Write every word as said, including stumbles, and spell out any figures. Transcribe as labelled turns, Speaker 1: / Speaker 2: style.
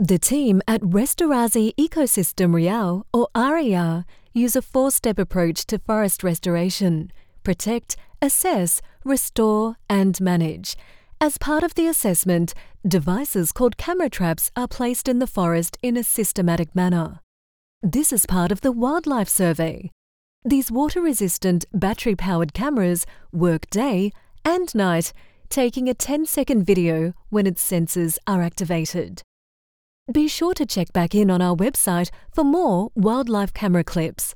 Speaker 1: The team at Restaurazi Ecosystem Real, or R E R, use a four-step approach to forest restoration: protect, assess, restore and manage. As part of the assessment, devices called camera traps are placed in the forest in a systematic manner. This is part of the wildlife survey. These water-resistant, battery-powered cameras work day and night, taking a ten-second video when its sensors are activated. Be sure to check back in on our website for more wildlife camera clips.